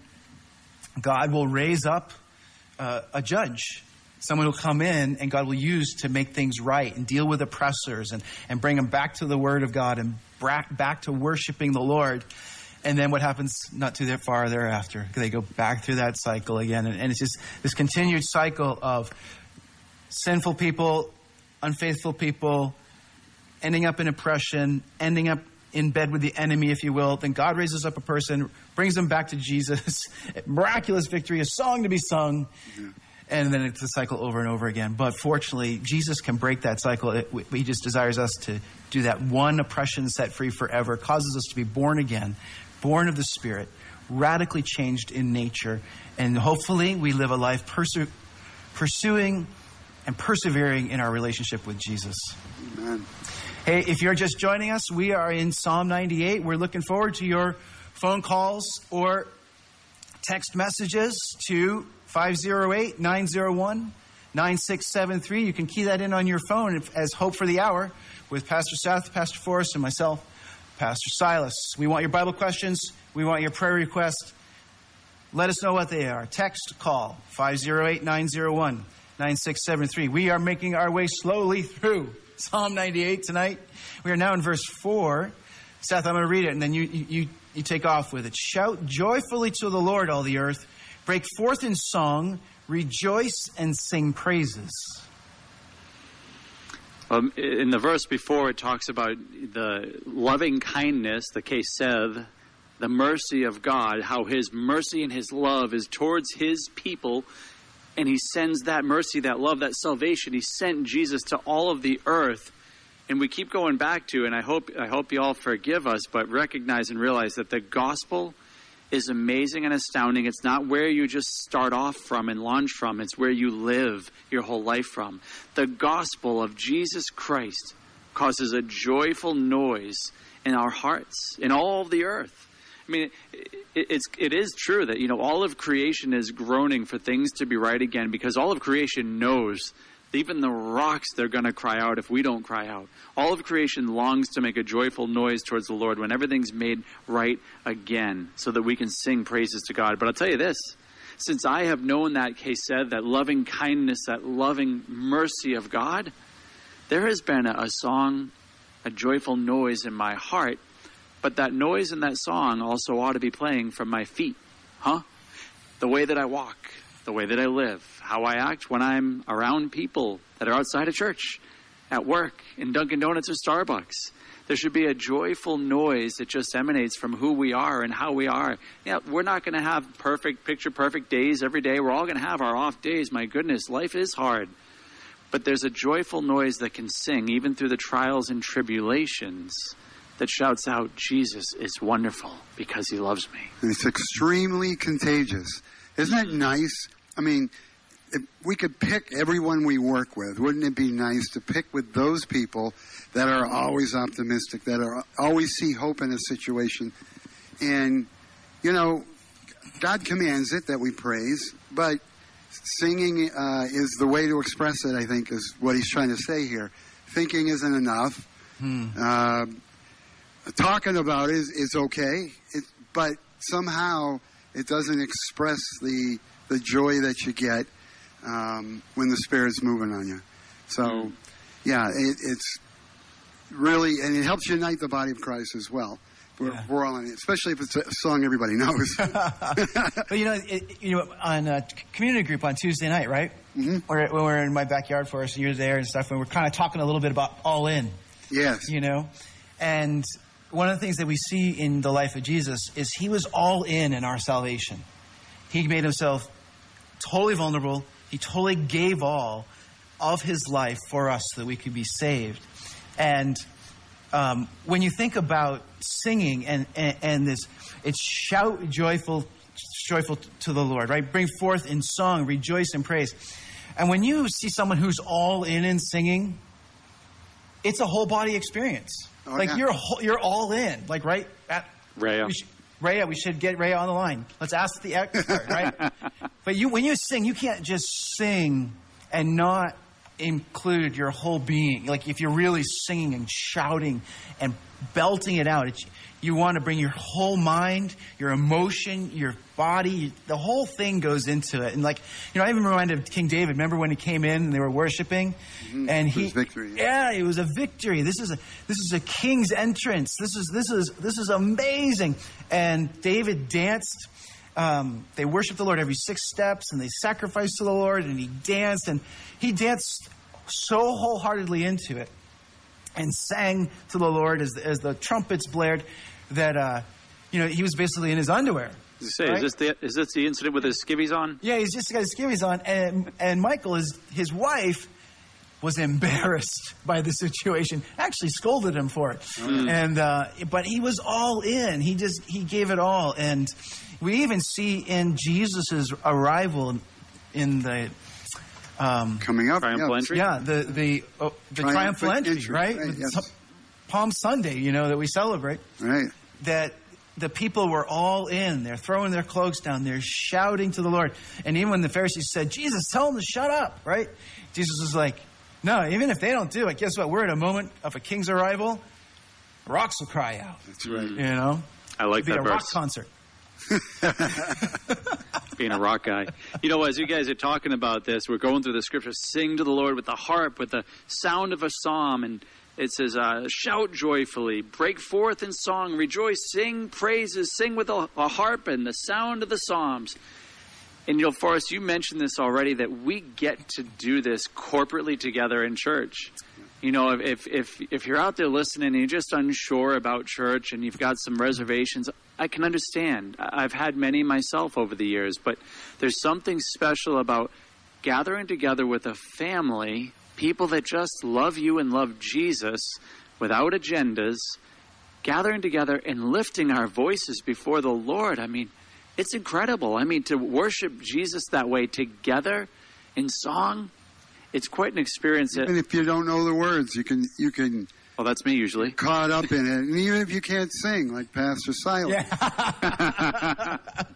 God will raise up Uh, a judge, someone who will come in and God will use to make things right and deal with oppressors and, and bring them back to the Word of God and back, back to worshiping the Lord. And then what happens not too far thereafter? They go back through that cycle again. And, and it's just this continued cycle of sinful people, unfaithful people, ending up in oppression, ending up in bed with the enemy, if you will. Then God raises up a person, brings them back to Jesus, miraculous victory, a song to be sung, mm-hmm. and then it's a cycle over and over again. But fortunately, Jesus can break that cycle. It, he just desires us to do that. One oppression set free forever, causes us to be born again, born of the Spirit, radically changed in nature, and hopefully we live a life persu- pursuing and persevering in our relationship with Jesus. Amen. Hey, if you're just joining us, we are in Psalm ninety-eight. We're looking forward to your phone calls or text messages to five oh eight, nine oh one, nine six seven three. You can key that in on your phone as Hope for the Hour with Pastor Seth, Pastor Forrest, and myself, Pastor Silas. We want your Bible questions. We want your prayer requests. Let us know what they are. Text, call, five oh eight, nine oh one, nine six seven three. We are making our way slowly through Psalm ninety-eight tonight. We are now in verse four. Seth, I'm going to read it, and then you, you, you take off with it. Shout joyfully to the Lord, all the earth. Break forth in song. Rejoice and sing praises. Um, in the verse before, it talks about the loving kindness, the kesed, the mercy of God, how his mercy and his love is towards his people. And he sends that mercy, that love, that salvation. He sent Jesus to all of the earth. And we keep going back to, and I hope I hope you all forgive us, but recognize and realize that the gospel is amazing and astounding. It's not where you just start off from and launch from. It's where you live your whole life from. The gospel of Jesus Christ causes a joyful noise in our hearts, in all of the earth. I mean, it, it's, it is true that, you know, all of creation is groaning for things to be right again, because all of creation knows Even the rocks, they're going to cry out if we don't cry out. All of creation longs to make a joyful noise towards the Lord when everything's made right again so that we can sing praises to God. But I'll tell you this, since I have known that chesed, that loving kindness, that loving mercy of God, there has been a, a song, a joyful noise in my heart, but that noise and that song also ought to be playing from my feet. Huh? The way that I walk, the way that I live, how I act when I'm around people that are outside of church, at work, in Dunkin' Donuts or Starbucks. There should be a joyful noise that just emanates from who we are and how we are. Yeah, we're not going to have perfect, picture-perfect days every day. We're all going to have our off days. My goodness, life is hard. But there's a joyful noise that can sing, even through the trials and tribulations, that shouts out, Jesus is wonderful because he loves me. And it's extremely contagious. Isn't that nice? I mean, if we could pick everyone we work with. Wouldn't it be nice to pick with those people that are always optimistic, that are always see hope in a situation? And, you know, God commands it that we praise, but singing uh, is the way to express it, I think, is what he's trying to say here. Thinking isn't enough. Hmm. Uh, talking about it is, is okay, it, but somehow it doesn't express the the joy that you get um, when the Spirit's moving on you. So, mm. yeah, it, it's really, and it helps unite the body of Christ as well. We're, yeah. we're all in it, especially if it's a song everybody knows. But you know, it, you know, on a community group on Tuesday night, right? Mm-hmm. We're, when we're in my backyard for us, you're there and stuff, and we're kind of talking a little bit about all in. Yes. You know, and one of the things that we see in the life of Jesus is he was all in in our salvation. He made himself totally vulnerable. He totally gave all of his life for us so that we could be saved. And um, when you think about singing and, and, and this, it's shout joyful, joyful to the Lord, right? Bring forth in song, rejoice in praise. And when you see someone who's all in in singing, it's a whole body experience. Oh, like yeah. you're you're all in, like right at Rhea. We should, Rhea, we should get Rhea on the line. Let's ask the expert, right? But you, when you sing, you can't just sing and not include your whole being. Like if you're really singing and shouting and belting it out, it's, you want to bring your whole mind, your emotion, your body, the whole thing goes into it. And like, you know, I even reminded of King David. Remember when he came in and they were worshiping? Mm-hmm. And he, he, it was victory. Yeah. yeah, it was a victory. This is a this is a king's entrance. This is this is this is amazing. And David danced. Um, they worshiped the Lord every six steps, and they sacrificed to the Lord, and he danced, and he danced so wholeheartedly into it, and sang to the Lord as as the trumpets blared. That uh, you know, he was basically in his underwear. Say, right? is this the is this the incident with his skivvies on? Yeah, he's just got his skivvies on, and and Michael, his his wife, was embarrassed by the situation. Actually, scolded him for it, mm. and uh, but he was all in. He just he gave it all, and we even see in Jesus's arrival in the. Um, Coming up, triumphal yeah. entry. Yeah, the the uh, the triumphal entry, entry, right? right yes. Palm Sunday, you know, that we celebrate. Right. That the people were all in. They're throwing their cloaks down. They're shouting to the Lord. And even when the Pharisees said, Jesus, tell them to shut up, right? Jesus was like, no, even if they don't do it, guess what? We're at a moment of a king's arrival. Rocks will cry out. That's right. You know? I like It'll be that a verse. rock concert. Being a rock guy. You know, as you guys are talking about this, we're going through the scripture, sing to the Lord with the harp, with the sound of a psalm, and it says, uh, shout joyfully, break forth in song, rejoice, sing praises, sing with a, a harp and the sound of the psalms. And, you know, Forrest, you mentioned this already, that we get to do this corporately together in church. You know, if if if you're out there listening and you're just unsure about church and you've got some reservations, I can understand. I've had many myself over the years, but there's something special about gathering together with a family, people that just love you and love Jesus without agendas, gathering together and lifting our voices before the Lord. I mean, it's incredible. I mean, to worship Jesus that way together in song, it's quite an experience. Even if you don't know the words, you can you can. Well, that's me usually. Caught up in it, and even if you can't sing, like Pastor Silas. Yeah.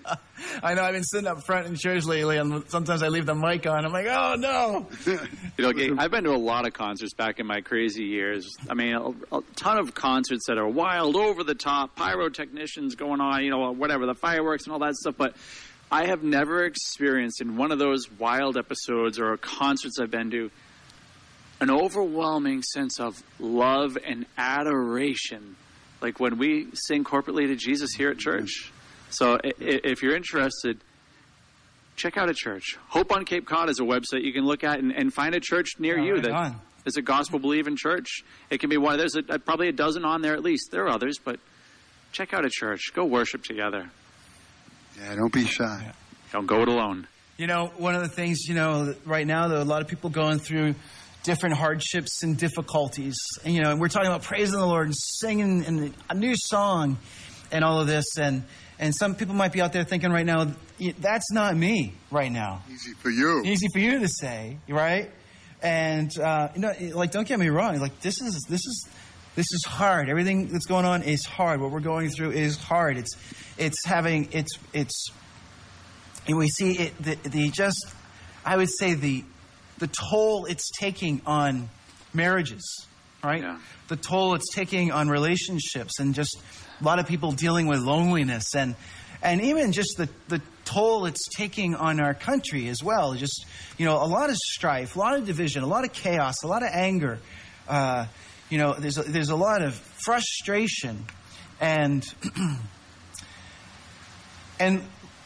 I know I've been sitting up front in church lately, and sometimes I leave the mic on. I'm like, oh, no. You know, I've been to a lot of concerts back in my crazy years. I mean, a, a ton of concerts that are wild, over the top, pyrotechnicians going on, you know, whatever, the fireworks and all that stuff. But I have never experienced in one of those wild episodes or concerts I've been to an overwhelming sense of love and adoration, like when we sing corporately to Jesus here at church. So if you're interested, check out a church. Hope on Cape Cod is a website you can look at and, and find a church near oh, you right that on. is a gospel-believing church. It can be one. There's a, probably a dozen on there at least. There are others, but check out a church. Go worship together. Yeah, don't be shy. Yeah. Don't go it alone. You know, one of the things, you know, right now, there are a lot of people going through different hardships and difficulties. And, you know, and we're talking about praising the Lord and singing and a new song and all of this. And, and some people might be out there thinking right now, that's not me right now. Easy for you. Easy for you to say, right? And, uh, you know, like, don't get me wrong. Like, this is, this is, this is hard. Everything that's going on is hard. What we're going through is hard. It's, it's having, it's, it's, and we see it, the, the just, I would say the, the toll it's taking on marriages, right? Yeah. The toll it's taking on relationships, and just a lot of people dealing with loneliness, and and even just the, the toll it's taking on our country as well. Just, you know, a lot of strife, a lot of division, a lot of chaos, a lot of anger. Uh, you know, there's a, there's a lot of frustration, and and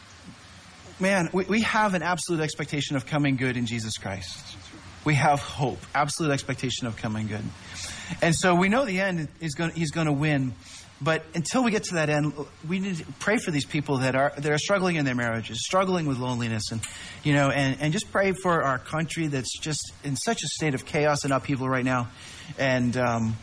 man, we, we have an absolute expectation of coming good in Jesus Christ. We have hope, absolute expectation of coming good. And so we know the end is going, he's going to win. But until we get to that end, we need to pray for these people that are that are struggling in their marriages, struggling with loneliness, and you know, and, and just pray for our country that's just in such a state of chaos and upheaval right now. And um,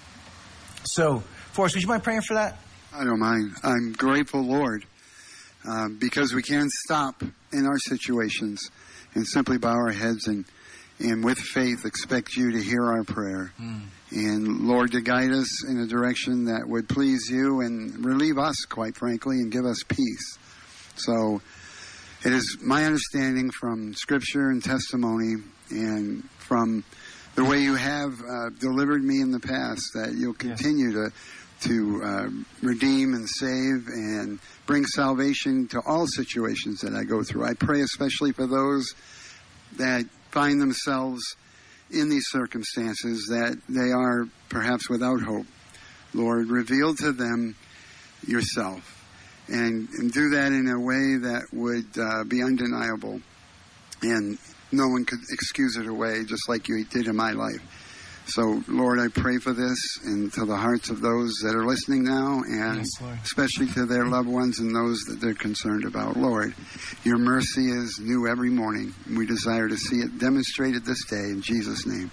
so, Forrest, would you mind praying for that? I don't mind. I'm grateful, Lord, um, because we can stop in our situations and simply bow our heads and, and with faith expect you to hear our prayer. Mm. And, Lord, to guide us in a direction that would please you and relieve us, quite frankly, and give us peace. So it is my understanding from Scripture and testimony and from the way you have uh, delivered me in the past that you'll continue yes. to to uh, redeem and save and bring salvation to all situations that I go through. I pray especially for those that find themselves in these circumstances, that they are perhaps without hope. Lord, reveal to them yourself, and, and do that in a way that would uh, be undeniable, and no one could excuse it away, just like you did in my life. So, Lord, I pray for this and to the hearts of those that are listening now, and yes, especially to their loved ones and those that they're concerned about. Lord, your mercy is new every morning. We desire to see it demonstrated this day in Jesus' name.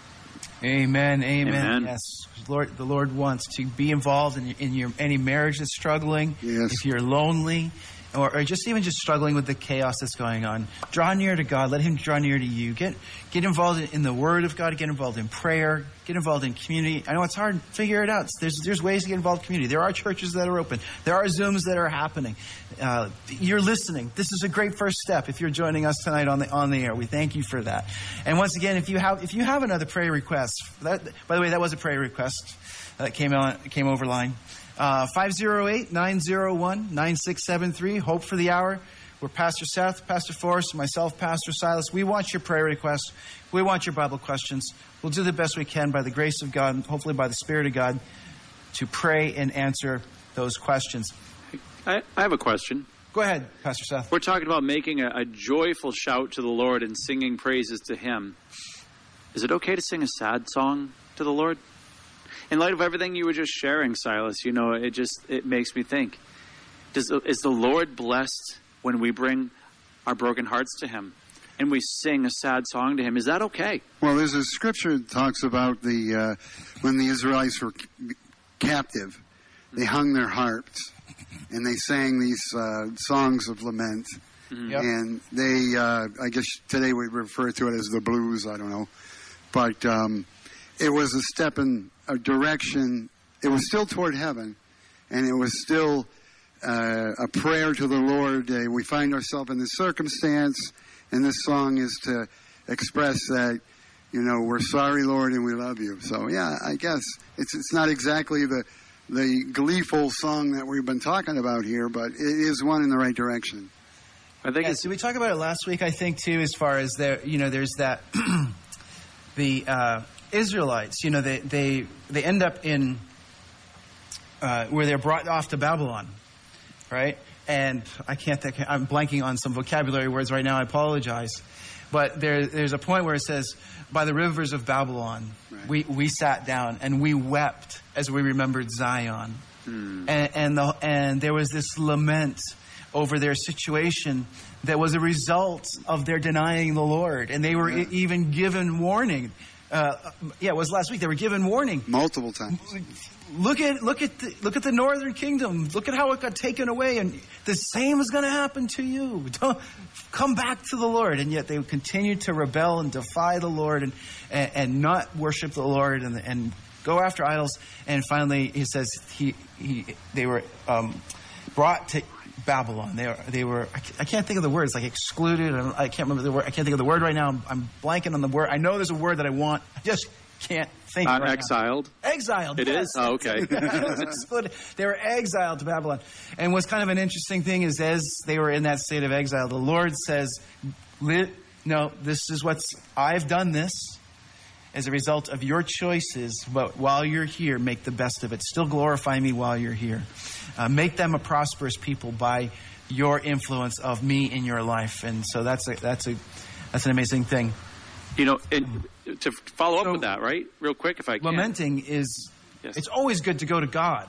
Amen, amen. Amen. Yes, Lord, the Lord wants to be involved in, in your any marriage that's struggling. Yes. If you're lonely, or, or just even just struggling with the chaos that's going on, draw near to God. Let him draw near to you. Get get involved in, in the Word of God. Get involved in prayer. Get involved in community. I know it's hard. Figure it out. There's there's ways to get involved in community. There are churches that are open. There are Zooms that are happening. Uh, you're listening. This is a great first step. If you're joining us tonight on the on the air, we thank you for that. And once again, if you have if you have another prayer request, that by the way, that was a prayer request that came on came over line. Uh, five oh eight, nine oh one, nine six seven three, Hope for the Hour. We're Pastor Seth, Pastor Forrest, myself, Pastor Silas. We want your prayer requests. We want your Bible questions. We'll do the best we can by the grace of God, and hopefully by the Spirit of God, to pray and answer those questions. I, I have a question. Go ahead, Pastor Seth. We're talking about making a, a joyful shout to the Lord and singing praises to Him. Is it okay to sing a sad song to the Lord? In light of everything you were just sharing, Silas, you know, it just, it makes me think, does, is the Lord blessed when we bring our broken hearts to Him and we sing a sad song to Him? Is that okay? Well, there's a scripture that talks about the, uh, when the Israelites were captive, they hung their harps and they sang these uh, songs of lament. Mm-hmm. Yep. And they, uh, I guess today we refer to it as the blues, I don't know. But um, it was a step in a direction. It was still toward heaven, and it was still uh, a prayer to the Lord. Uh, we find ourselves in this circumstance, and this song is to express that, you know, we're sorry, Lord, and we love you. So, yeah, I guess it's it's not exactly the the gleeful song that we've been talking about here, but it is one in the right direction. I think Yeah, it's so we talked about it last week, I think, too, as far as there, you know, there's that, the uh, Israelites, you know, they, they, they end up in, uh, where they're brought off to Babylon, right? And I can't think, I'm blanking on some vocabulary words right now, I apologize. But there, there's a point where it says, by the rivers of Babylon, right. we, we sat down and we wept as we remembered Zion. Hmm. And, and, the, and there was this lament over their situation that was a result of their denying the Lord. And they were yeah. e- even given warning. Uh, yeah, it was last week. They were given warning. Multiple times. Look at look at the, look at the northern kingdom. Look at how it got taken away. And the same is going to happen to you. Don't, come back to the Lord. And yet they continued to rebel and defy the Lord and, and, and not worship the Lord and, and go after idols. And finally, he says he, he they were um, brought to Babylon. They were, they were, I can't think of the words, like excluded. I can't remember the word. I can't think of the word right now. I'm, I'm blanking on the word. I know there's a word that I want. I just can't think Not right exiled? Now. Exiled. It yes. is? Oh, okay. Excluded. They were exiled to Babylon. And what's kind of an interesting thing is as they were in that state of exile, the Lord says, no, this is what's, I've done this as a result of your choices, but while you're here, make the best of it. Still glorify me while you're here. Uh, make them a prosperous people by your influence of me in your life. And so that's a, that's a that's an amazing thing. You know, and to follow up so, with that, right? Real quick, if I can. Lamenting is, yes. It's always good to go to God.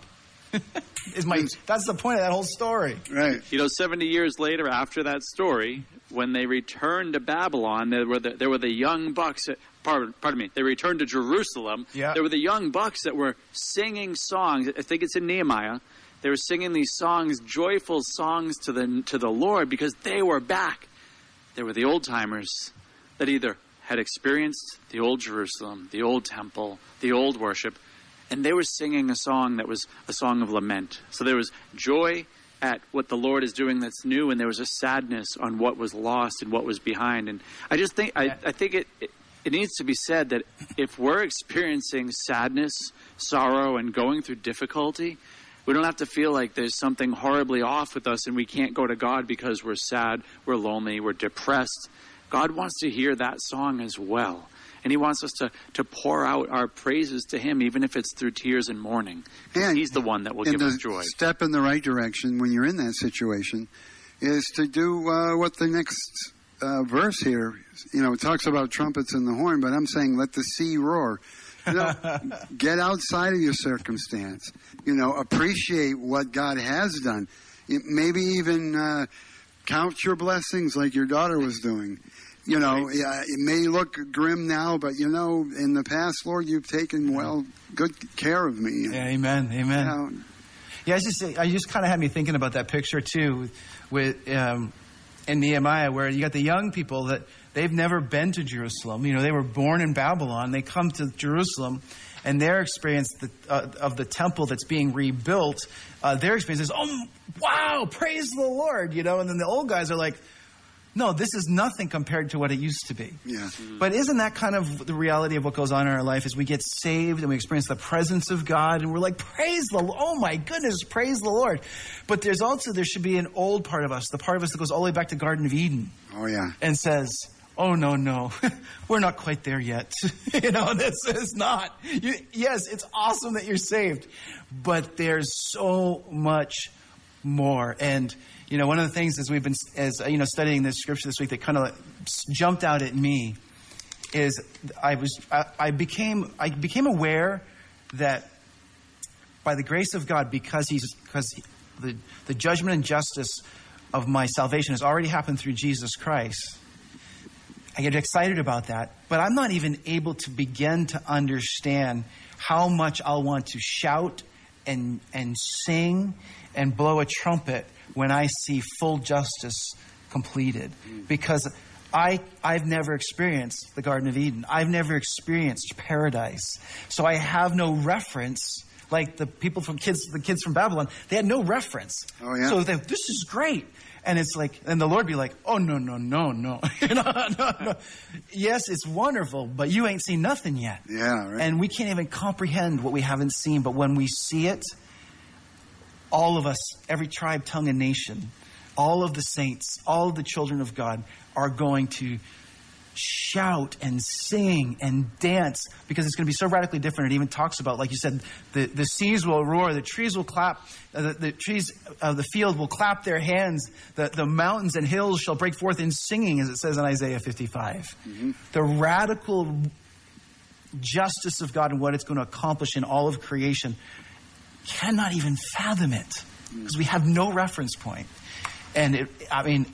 is my That's the point of that whole story. Right. You know, seventy years later after that story, when they returned to Babylon, there were the, there were the young bucks, pardon, pardon me, they returned to Jerusalem. Yeah. There were the young bucks that were singing songs. I think it's in Nehemiah. They were singing these songs, joyful songs to the to the Lord because they were back. They were the old-timers that either had experienced the old Jerusalem, the old temple, the old worship, and they were singing a song that was a song of lament. So there was joy at what the Lord is doing that's new, and there was a sadness on what was lost and what was behind. And I just think I, I think it, it it needs to be said that if we're experiencing sadness, sorrow, and going through difficulty, we don't have to feel like there's something horribly off with us and we can't go to God because we're sad, we're lonely, we're depressed. God wants to hear that song as well. And he wants us to, to pour out our praises to him, even if it's through tears and mourning. And he's the one that will give us joy. Step in the right direction when you're in that situation is to do uh, what the next uh, verse here, you know, it talks about trumpets and the horn, but I'm saying let the sea roar. You know, get outside of your circumstance. You know, appreciate what God has done. It, maybe even uh, count your blessings like your daughter was doing. You know, yeah, it may look grim now, but, you know, in the past, Lord, you've taken, well, good care of me. Yeah, amen, amen. You know, yeah, I just, I just kind of had me thinking about that picture, too, with, with um, in Nehemiah, where you got the young people that they've never been to Jerusalem. You know, they were born in Babylon. They come to Jerusalem, and their experience the, uh, of the temple that's being rebuilt, uh, their experience is, oh, wow, praise the Lord, you know. And then the old guys are like, no, this is nothing compared to what it used to be. Yeah. Mm-hmm. But isn't that kind of the reality of what goes on in our life? Is we get saved and we experience the presence of God, and we're like, praise the Lord. Oh, my goodness, praise the Lord. But there's also, there should be an old part of us, the part of us that goes all the way back to Garden of Eden. Oh, yeah. And says, oh, no, no, we're not quite there yet. you know, this is not. You, yes, it's awesome that you're saved, but there's so much more. And, you know, one of the things as we've been, as you know, studying this scripture this week that kind of jumped out at me is I was, I, I became, I became aware that by the grace of God, because he's, because the, the judgment and justice of my salvation has already happened through Jesus Christ. I get excited about that, but I'm not even able to begin to understand how much I'll want to shout and and sing and blow a trumpet when I see full justice completed. Because I, I've never experienced the Garden of Eden. I've never experienced paradise. So I have no reference like the people from kids, the kids from Babylon, they had no reference. Oh, yeah. So they, this is great. And it's like, and the Lord be like, oh, no, no, no, no. you know, no, no. Yes, it's wonderful, but you ain't seen nothing yet. Yeah, right. And we can't even comprehend what we haven't seen. But when we see it, all of us, every tribe, tongue, and nation, all of the saints, all of the children of God are going to shout and sing and dance, because it's going to be so radically different. It even talks about, like you said, the, the seas will roar, the trees will clap, uh, the, the trees of the field will clap their hands, the, the mountains and hills shall break forth in singing, as it says in Isaiah fifty-five. Mm-hmm. The radical justice of God and what it's going to accomplish in all of creation cannot even fathom it, because we have no reference point. And it, I mean,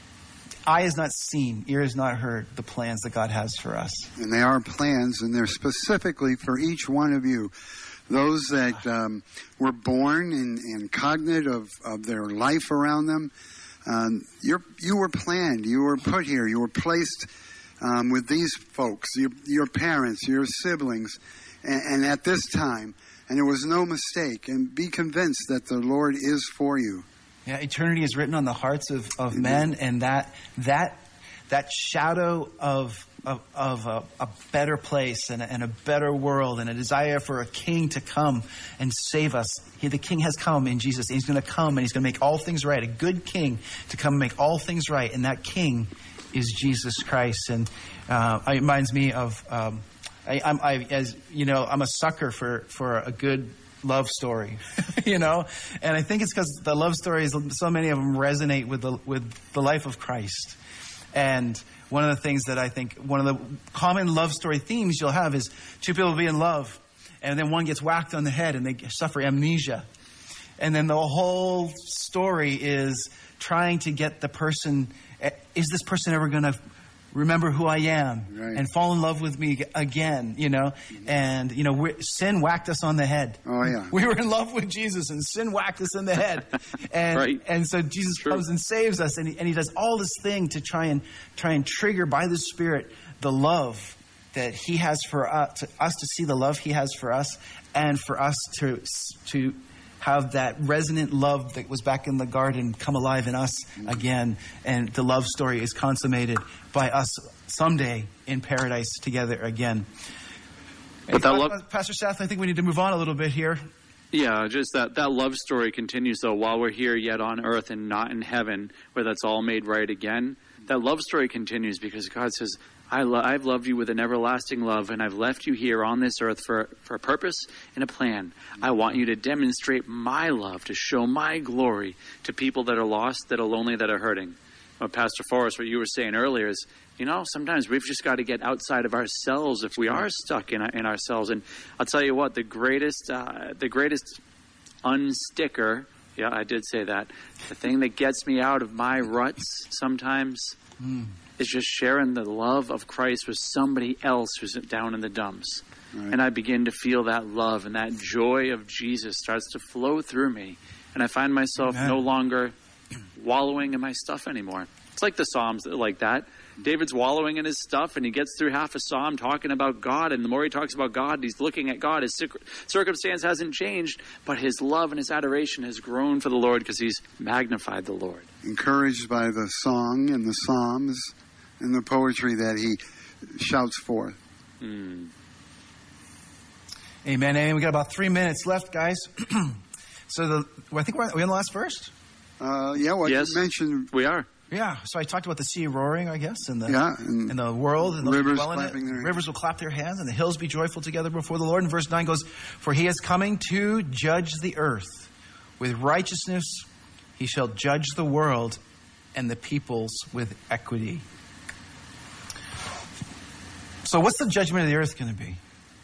eye has not seen, ear has not heard the plans that God has for us. And they are plans, and they're specifically for each one of you. Those that um, were born and, and cognate of, of their life around them, um, you're, you were planned, you were put here, you were placed um, with these folks, your, your parents, your siblings, and, and at this time, and there was no mistake. And be convinced that the Lord is for you. Yeah, eternity is written on the hearts of, of men, and that that that shadow of of, of a, a better place and a, and a better world and a desire for a king to come and save us. He, the king has come in Jesus. He's going to come and he's going to make all things right. A good king to come and make all things right, and that king is Jesus Christ. And uh, it reminds me of um, I, I'm I, as you know I'm a sucker for for a good love story, you know, and I think it's because the love stories, so many of them resonate with the with the life of Christ. And one of the things that I think, one of the common love story themes you'll have is two people be in love, and then one gets whacked on the head and they suffer amnesia, and then the whole story is trying to get the person, is this person ever going to remember who I am, right, and fall in love with me again, you know? And, you know, we, sin whacked us on the head. Oh, yeah. We were in love with Jesus, and sin whacked us in the head. And right. and so Jesus True. comes and saves us, and he, and he does all this thing to try and try and trigger by the Spirit the love that he has for us, to, us to see the love he has for us, and for us to to have that resonant love that was back in the garden come alive in us again. And the love story is consummated by us someday in paradise together again. But that love, Pastor Seth, I think we need to move on a little bit here. Yeah, just that, that love story continues, though, while we're here yet on earth and not in heaven, where that's all made right again. That love story continues because God says, I lo- I've loved you with an everlasting love, and I've left you here on this earth for, for a purpose and a plan. I want you to demonstrate my love, to show my glory to people that are lost, that are lonely, that are hurting. Well, Pastor Forrest, what you were saying earlier is, you know, sometimes we've just got to get outside of ourselves if we are stuck in, in ourselves. And I'll tell you what, the greatest, uh, the greatest unsticker, yeah, I did say that, the thing that gets me out of my ruts sometimes mm. is just sharing the love of Christ with somebody else who's down in the dumps. Right. And I begin to feel that love, and that joy of Jesus starts to flow through me. And I find myself Amen. no longer wallowing in my stuff anymore. It's like the Psalms like that. David's wallowing in his stuff, and he gets through half a psalm talking about God, and the more he talks about God, he's looking at God. His circumstance hasn't changed, but his love and his adoration has grown for the Lord because he's magnified the Lord. Encouraged by the song and the psalms and the poetry that he shouts forth. Mm. Amen. And we got about three minutes left, guys. So the, well, I think we're, are we on the last verse? Uh, yeah, well, yes, you mentioned... we are. Yeah, so I talked about the sea roaring, I guess, and the yeah, and, and the world, and the rivers, well in it. their Rivers will clap their hands, and the hills be joyful together before the Lord. And verse nine goes, "For he is coming to judge the earth. With righteousness he shall judge the world, and the peoples with equity." So what's the judgment of the earth going to be?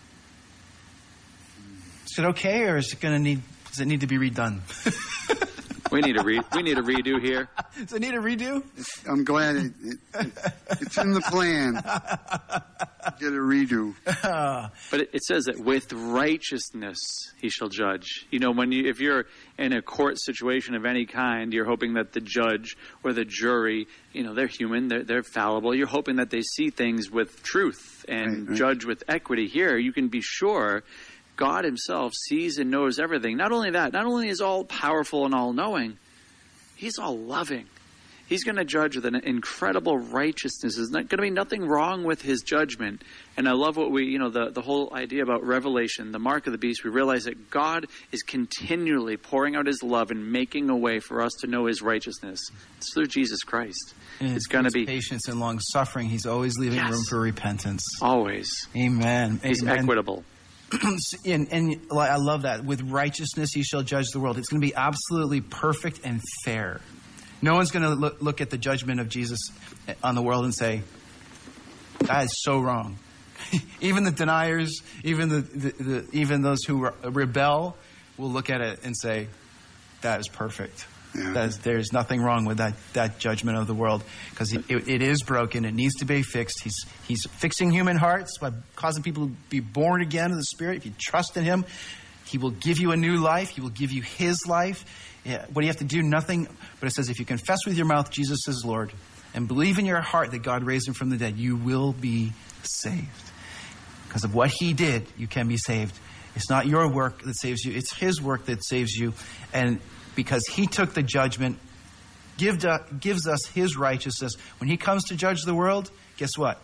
Is it okay, or is it going to need, does it need to be redone? We need a re- we need a redo here. Does it need a redo? I'm glad it, it, it, it's in the plan. Get a redo. But it, it says that with righteousness he shall judge. You know, when you if you're in a court situation of any kind, you're hoping that the judge or the jury, you know, they're human, they're, they're fallible. You're hoping that they see things with truth and right, right. judge with equity. Here, you can be sure God himself sees and knows everything. Not only that, not only is all powerful and all knowing, he's all loving. He's going to judge with an incredible righteousness. There's not going to be nothing wrong with his judgment. And I love what we, you know, the, the whole idea about Revelation, the mark of the beast. We realize that God is continually pouring out his love and making a way for us to know his righteousness. It's through Jesus Christ. And it's going to be patience and long suffering. He's always leaving Yes. room for repentance. Always. Amen. He's Amen. equitable. and, and I love that. With righteousness, he shall judge the world. It's going to be absolutely perfect and fair. No one's going to look, look at the judgment of Jesus on the world and say, that is so wrong. Even the deniers, even the, the, the even those who re- rebel will look at it and say, that is perfect. Yeah. That is, there's nothing wrong with that, that judgment of the world, because it, it, it is broken. It needs to be fixed. He's, he's fixing human hearts by causing people to be born again in the Spirit. If you trust in him, he will give you a new life. He will give you his life. Yeah, what do you have to do? Nothing. But it says, if you confess with your mouth Jesus is Lord and believe in your heart that God raised him from the dead, you will be saved. Because of what he did, you can be saved. It's not your work that saves you. It's his work that saves you. And because he took the judgment, give, uh, gives us his righteousness. When he comes to judge the world, guess what?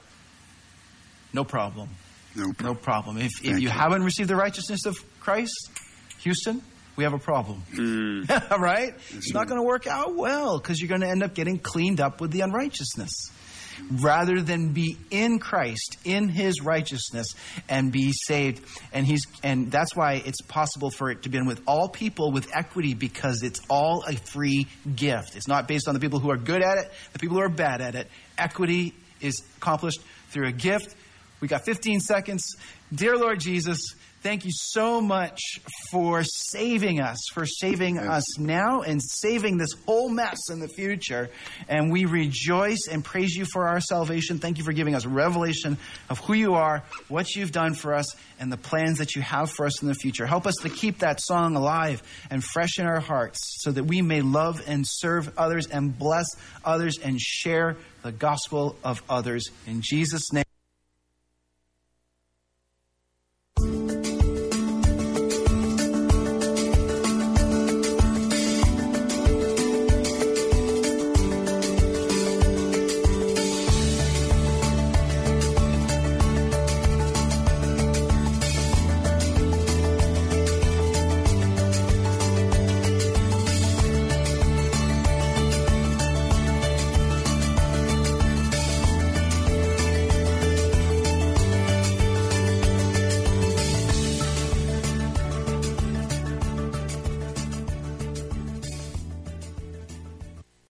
No problem. No problem. No problem. If, if you, you haven't received the righteousness of Christ, Houston, we have a problem. Mm. Right? That's it's right. not going to work out well, because you're going to end up getting cleaned up with the unrighteousness. Rather than be in Christ, in his righteousness, and be saved. And he's and that's why it's possible for it to be with all people with equity, because it's all a free gift. It's not based on the people who are good at it, the people who are bad at it. Equity is accomplished through a gift. We got fifteen seconds. Dear Lord Jesus, thank you so much for saving us, for saving us now and saving this whole mess in the future. And we rejoice and praise you for our salvation. Thank you for giving us revelation of who you are, what you've done for us, and the plans that you have for us in the future. Help us to keep that song alive and fresh in our hearts, so that we may love and serve others and bless others and share the gospel of others. In Jesus' name.